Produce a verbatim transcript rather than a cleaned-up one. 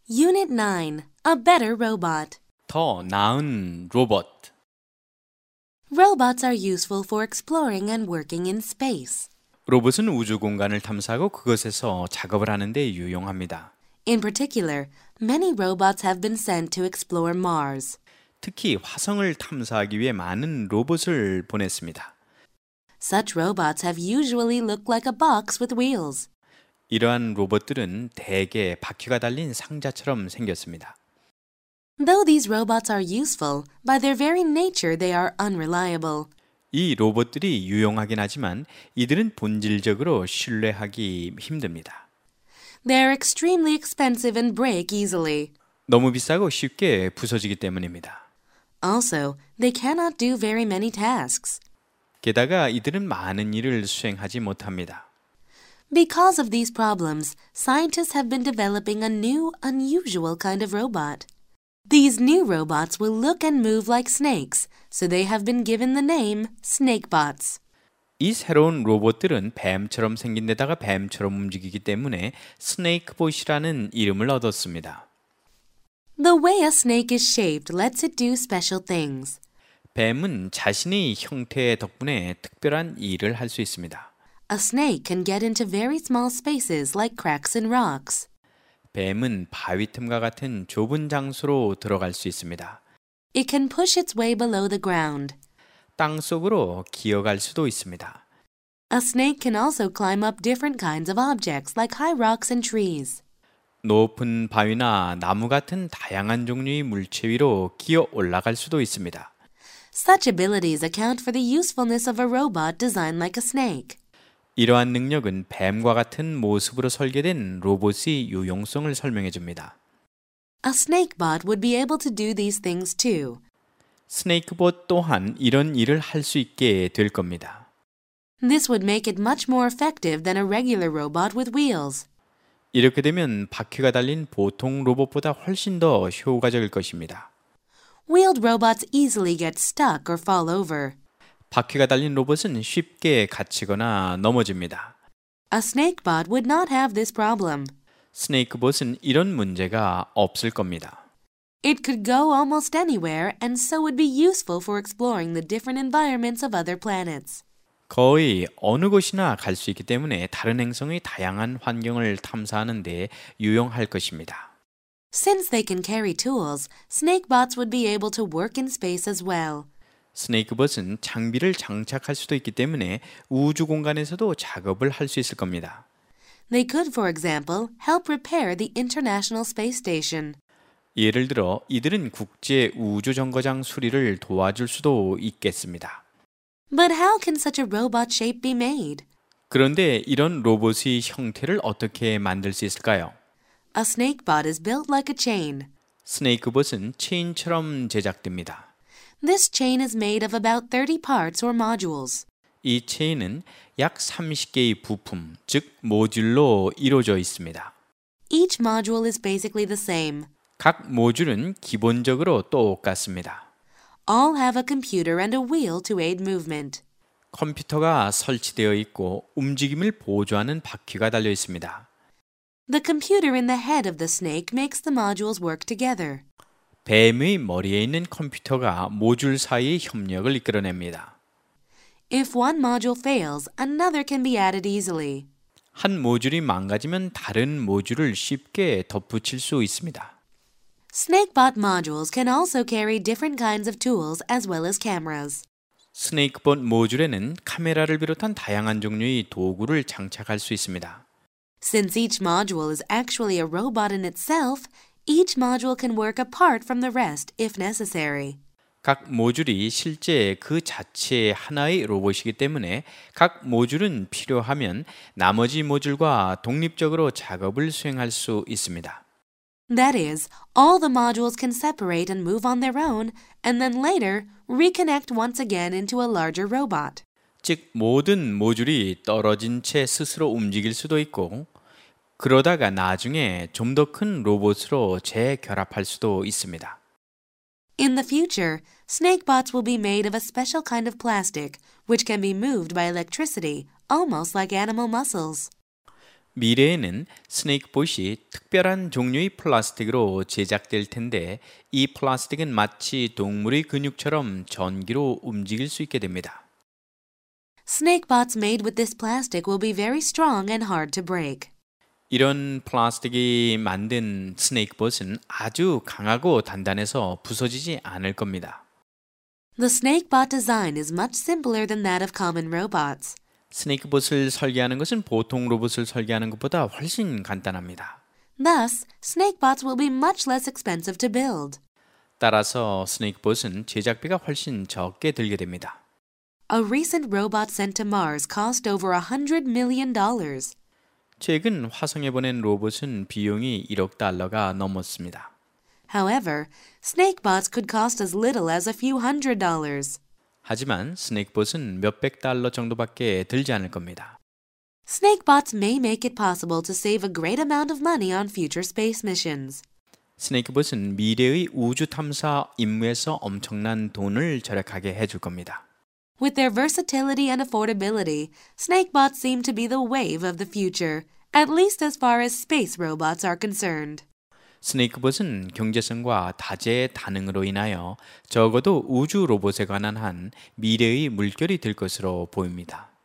Unit nine. A better robot. 더 나은 로봇. Robots are useful for exploring and working in space. 로봇은 우주 공간을 탐사하고 그것에서 작업을 하는 데 유용합니다. In particular, many robots have been sent to explore Mars. 특히 화성을 탐사하기 위해 많은 로봇을 보냈습니다. Such robots have usually looked like a box with wheels. 이러한 로봇들은 대개 바퀴가 달린 상자처럼 생겼습니다. Though these robots are useful, by their very nature they are unreliable. 이 로봇들이 유용하긴 하지만 이들은 본질적으로 신뢰하기 힘듭니다. They are extremely expensive and break easily. 너무 비싸고 쉽게 부서지기 때문입니다. Also, they cannot do very many tasks. 게다가 이들은 많은 일을 수행하지 못합니다. Because of these problems, scientists have been developing a new, unusual kind of robot. These new robots will look and move like snakes, so they have been given the name snakebots. 이 새로운 로봇들은 뱀처럼 생긴 데다가 뱀처럼 움직이기 때문에 스네이크봇이라는 이름을 얻었습니다. The way a snake is shaped lets it do special things. 뱀은 자신의 형태 덕분에 특별한 일을 할 수 있습니다. A snake can get into very small spaces like cracks in rocks. 뱀은 바위 틈과 같은 좁은 장소로 들어갈 수 있습니다. It can push its way below the ground. 땅 속으로 기어갈 수도 있습니다. A snake can also climb up different kinds of objects like high rocks and trees. 높은 바위나 나무 같은 다양한 종류의 물체 위로 기어 올라갈 수도 있습니다. Such abilities account for the usefulness of a robot designed like a snake. 이러한 능력은 뱀과 같은 모습으로 설계된 로봇의 유용성을 설명해 줍니다. A snakebot would be able to do these things too. 스네이크봇 또한 이런 일을 할 수 있게 될 겁니다. This would make it much more effective than a regular robot with wheels. 이렇게 되면 바퀴가 달린 보통 로봇보다 훨씬 더 효과적일 것입니다. Wheeled robots easily get stuck or fall over. 바퀴가 달린 로봇은 쉽게 갇히거나 넘어집니다. A snakebot would not have this problem. 스네이크봇은 이런 문제가 없을 겁니다. It could go almost anywhere and so would be useful for exploring the different environments of other planets. 거의 어느 곳이나 갈 수 있기 때문에 다른 행성의 다양한 환경을 탐사하는 데 유용할 것입니다. Since they can carry tools, snakebots would be able to work in space as well. 스네이크봇은 장비를 장착할 수도 있기 때문에 우주 공간에서도 작업을 할 수 있을 겁니다. They could, for example, help repair the International Space Station. 예를 들어 이들은 국제 우주 정거장 수리를 도와줄 수도 있겠습니다. But how can such a robot shape be made? 그런데 이런 로봇의 형태를 어떻게 만들 수 있을까요? A snakebot is built like a chain. 스네이크봇은 체인처럼 제작됩니다. This chain is made of about thirty parts or modules. 이 체인은 약 삼십 개의 부품, 즉 모듈로 이루어져 있습니다. Each module is basically the same. 각 모듈은 기본적으로 똑같습니다. All have a computer and a wheel to aid movement. 컴퓨터가 설치되어 있고 움직임을 보조하는 바퀴가 달려 있습니다. The computer in the head of the snake makes the modules work together. 뱀의 머리에 있는 컴퓨터가 모듈 사이의 협력을 이끌어냅니다. If one module fails, another can be added easily. 한 모듈이 망가지면 다른 모듈을 쉽게 덧붙일 수 있습니다. Snakebot modules can also carry different kinds of tools as well as cameras. 스네이크봇 모듈에는 카메라를 비롯한 다양한 종류의 도구를 장착할 수 있습니다. Since each module is actually a robot in itself, each module can work apart from the rest if necessary. 각 모듈이 실제 그 자체의 하나의 로봇이기 때문에 각 모듈은 필요하면 나머지 모듈과 독립적으로 작업을 수행할 수 있습니다. That is, all the modules can separate and move on their own, and then later reconnect once again into a larger robot. 즉 모든 모듈이 떨어진 채 스스로 움직일 수도 있고 그러다가 나중에 좀 더 큰 로봇으로 재결합할 수도 있습니다. In the future, snakebots will be made of a special kind of plastic, which can be moved by electricity, almost like animal muscles. 미래에는 스네이크봇이 특별한 종류의 플라스틱으로 제작될 텐데 이 플라스틱은 마치 동물의 근육처럼 전기로 움직일 수 있게 됩니다. Snake bots made with this plastic will be very strong and hard to break. 이런 플라스틱이 만든 스네이크봇은 아주 강하고 단단해서 부서지지 않을 겁니다. The snake bot design is much simpler than that of common robots. 스네이크봇을 설계하는 것은 보통 로봇을 설계하는 것보다 훨씬 간단합니다. Thus, snake bots will be much less expensive to build. 따라서 스네이크봇은 제작비가 훨씬 적게 들게 됩니다. A recent robot sent to Mars cost over a hundred million dollars. 최근 화성에 보낸 로봇은 비용이 일억 달러가 넘었습니다. However, snake bots could cost as little as a few hundred dollars. 하지만 스네이크봇은 몇백 달러 정도밖에 들지 않을 겁니다. Snake bots may make it possible to save a great amount of money on future space missions. 스네이크봇은 미래의 우주 탐사 임무에서 엄청난 돈을 절약하게 해줄 겁니다. With their versatility and affordability, snake bots seem to be the wave of the future, at least as far as space robots are concerned. 스네이크봇은 경제성과 다재의 다능으로 인하여 적어도 우주 로봇에 관한 한 미래의 물결이 될 것으로 보입니다.